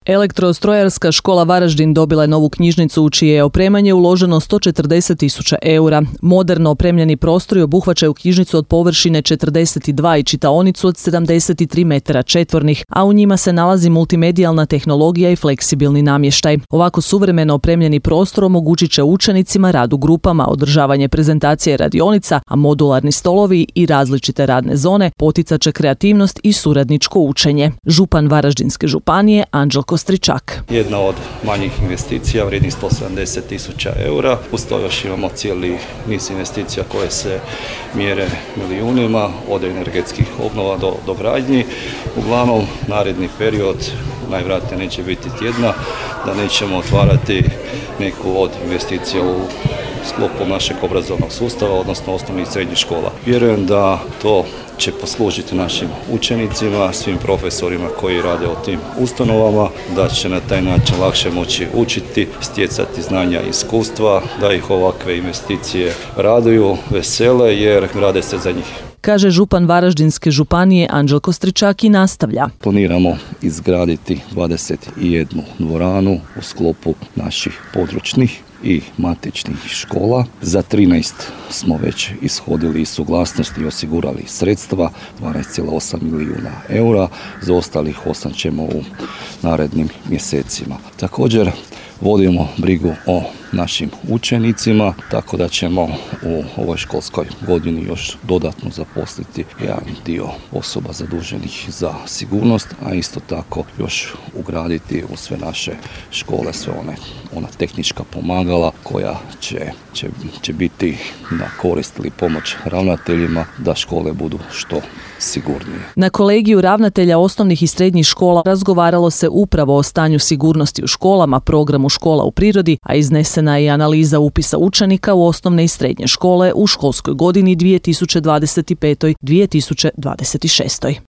Elektrostrojarska škola Varaždin dobila je novu knjižnicu u čije je opremanje uloženo 140.000 eura. Moderno opremljeni prostori obuhvaćaju knjižnicu od površine 42 i čitaonicu od 73 metara četvornih, a u njima se nalazi multimedijalna tehnologija i fleksibilni namještaj. Ovako suvremeno opremljeni prostor omogućit će učenicima rad u grupama, održavanje prezentacije radionica, a modularni stolovi i različite radne zone poticat će kreativnost i suradničko učenje. Župan Varaždinske županije Anđelko Stričak. Jedna od manjih investicija vrijednih 170.000 eura. Uz to još imamo cijeli niz investicija koje se mjere milijunima, od energetskih obnova do dogradnji. Uglavnom, naredni period najvjerojatnije neće biti tjedna, da nećemo otvarati neku od investicija u sklopu našeg obrazovnog sustava, odnosno osnovnih i srednjih škola. Vjerujem da to će poslužiti našim učenicima, svim profesorima koji rade u tim ustanovama, da će na taj način lakše moći učiti, stjecati znanja i iskustva, da ih ovakve investicije raduju, vesele jer rade se za njih. Kaže župan Varaždinske županije Anđelko Stričak i nastavlja. Planiramo izgraditi 21 dvoranu u sklopu naših područnih i matičnih škola. Za 13 smo već ishodili suglasnost i osigurali sredstva, 12,8 milijuna eura. Za ostalih 8 ćemo u narednim mjesecima. Također vodimo brigu o našim učenicima, tako da ćemo u ovoj školskoj godini još dodatno zaposliti jedan dio osoba zaduženih za sigurnost, a isto tako još ugraditi u sve naše škole sve ona tehnička pomagala koja će biti na korist ili pomoć ravnateljima da škole budu što sigurnije. Na kolegiju ravnatelja osnovnih i srednjih škola razgovaralo se upravo o stanju sigurnosti u školama, programu škola u prirodi, a iznesena je i analiza upisa učenika u osnovne i srednje škole u školskoj godini 2025-2026.